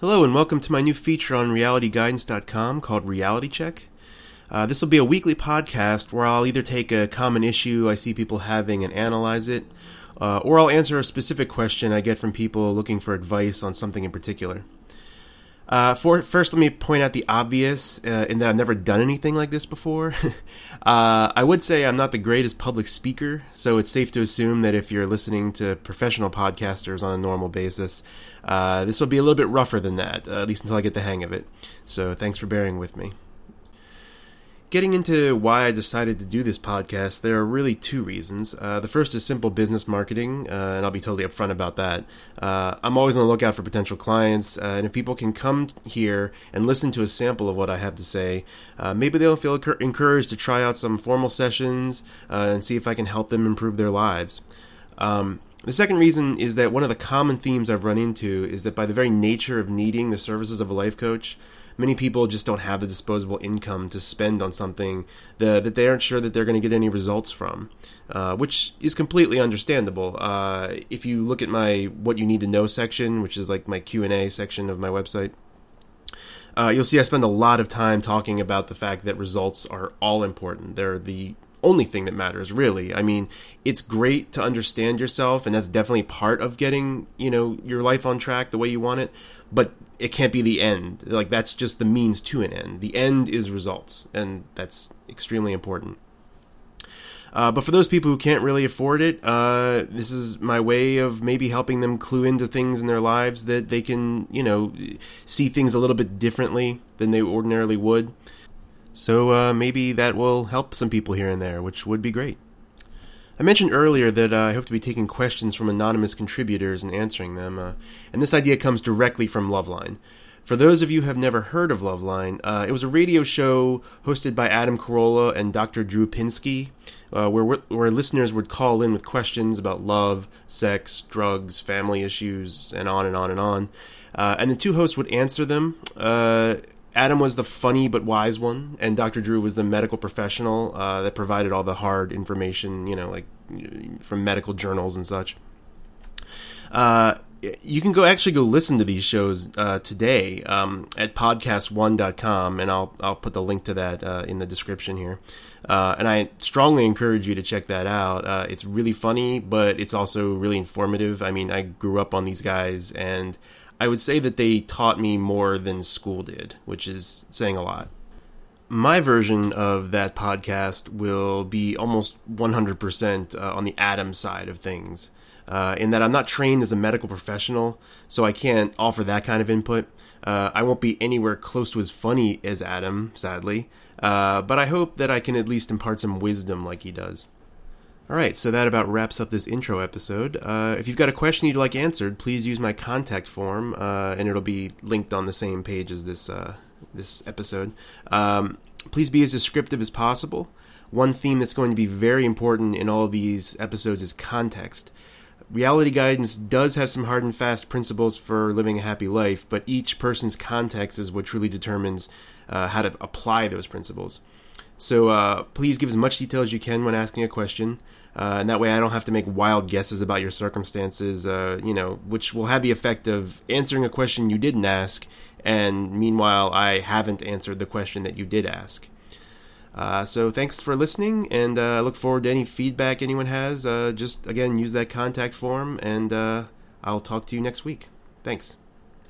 Hello and welcome to my new feature on realityguidance.com called Reality Check. This will be a weekly podcast where I'll either take a common issue I see people having and analyze it, or I'll answer a specific question I get from people looking for advice on something in particular. First, let me point out the obvious in that I've never done anything like this before. I would say I'm not the greatest public speaker, so it's safe to assume that if you're listening to professional podcasters on a normal basis, this will be a little bit rougher than that, at least until I get the hang of it. So thanks for bearing with me. Getting into why I decided to do this podcast, there are really two reasons. The first is simple business marketing, and I'll be totally upfront about that. I'm always on the lookout for potential clients, and if people can come here and listen to a sample of what I have to say, maybe they'll feel encouraged to try out some formal sessions and see if I can help them improve their lives. The second reason is that one of the common themes I've run into is that by the very nature of needing the services of a life coach, many people just don't have the disposable income to spend on something that they aren't sure that they're going to get any results from, which is completely understandable. If you look at my What You Need to Know section, which is like my Q&A section of my website, you'll see I spend a lot of time talking about the fact that results are all important. They're the only thing that matters, really. I mean, it's great to understand yourself, and that's definitely part of getting, your life on track the way you want it, but it can't be the end. Like, that's just the means to an end. The end is results, and that's extremely important. But for those people who can't really afford it, this is my way of maybe helping them clue into things in their lives that they can, see things a little bit differently than they ordinarily would. So maybe that will help some people here and there, which would be great. I mentioned earlier that I hope to be taking questions from anonymous contributors and answering them, and this idea comes directly from Loveline. For those of you who have never heard of Loveline, it was a radio show hosted by Adam Carolla and Dr. Drew Pinsky, where listeners would call in with questions about love, sex, drugs, family issues, and on and on and on. And the two hosts would answer them. Adam was the funny but wise one, and Dr. Drew was the medical professional that provided all the hard information, from medical journals and such. You can go listen to these shows today at podcast1.com, and I'll put the link to that in the description here. And I strongly encourage you to check that out. It's really funny, but it's also really informative. I mean, I grew up on these guys, and I would say that they taught me more than school did, which is saying a lot. My version of that podcast will be almost 100% on the Adam side of things, in that I'm not trained as a medical professional, so I can't offer that kind of input. I won't be anywhere close to as funny as Adam, sadly, but I hope that I can at least impart some wisdom like he does. Alright, so that about wraps up this intro episode. If you've got a question you'd like answered, please use my contact form, and it'll be linked on the same page as this episode. Please be as descriptive as possible. One theme that's going to be very important in all of these episodes is context. Reality Guidance does have some hard and fast principles for living a happy life, but each person's context is what truly determines how to apply those principles. So please give as much detail as you can when asking a question, and that way I don't have to make wild guesses about your circumstances, which will have the effect of answering a question you didn't ask, and meanwhile I haven't answered the question that you did ask. So thanks for listening, and I look forward to any feedback anyone has. Just, again, use that contact form, and I'll talk to you next week. Thanks.